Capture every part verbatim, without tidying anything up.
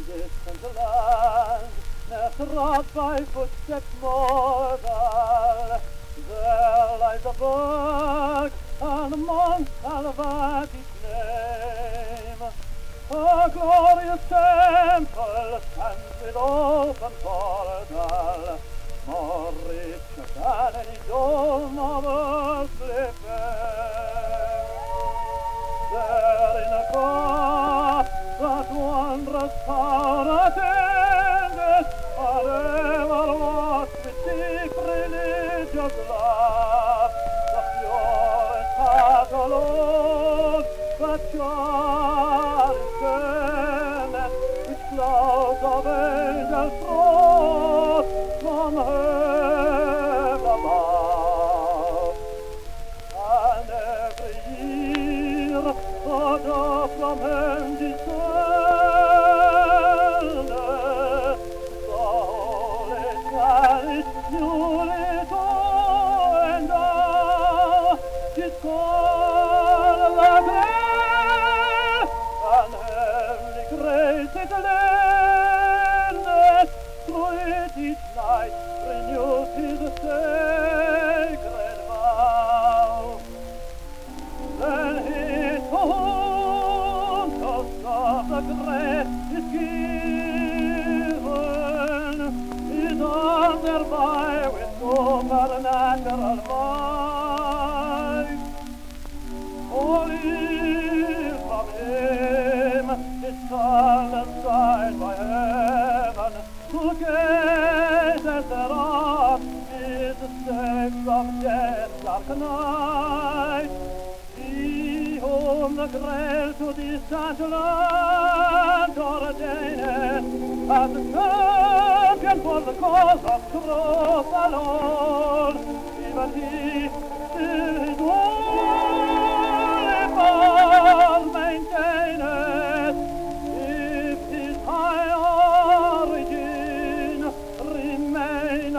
distant land, ne'er trod by footsteps mortal. There lies a burg, and Mount Calvert its name. A glorious temple stands with open portal, more rich than any dome of earthly fame. There in a court that wondrous power attended, forever watched with deep religious love, the purest heart alone, that God intended, with clouds of angels brought from heaven above. And every year the dove from heaven descended, the holy chariot newly to endow, did call the grace, and heavenly grace it lended, through it each night renews his sacred vow. Then he to whom ghosts of the great is given, is armed thereby with supernatural might. Only from him is turned aside by heaven, to gaze as thereof is the state from death's dark night. He whom the grail to distant land ordained, as the champion for the cause of truth alone, even he still his holy cause maintaineth, if his high origin remain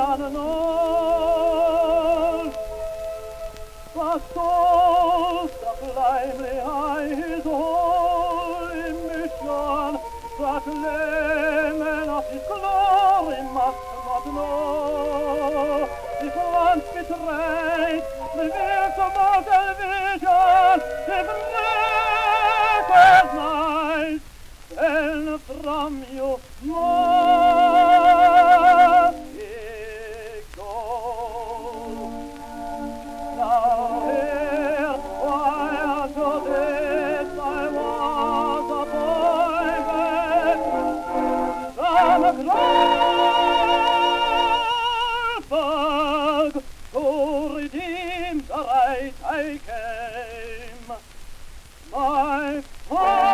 unknown. But souls that lamely high his holy mission, that laymen of his glory must not know. If once betrayed, revealed to mortal vision, if naked night, then from you must he go. Now here, while to this I was appointed, from Grausberg to redeem the right I came. My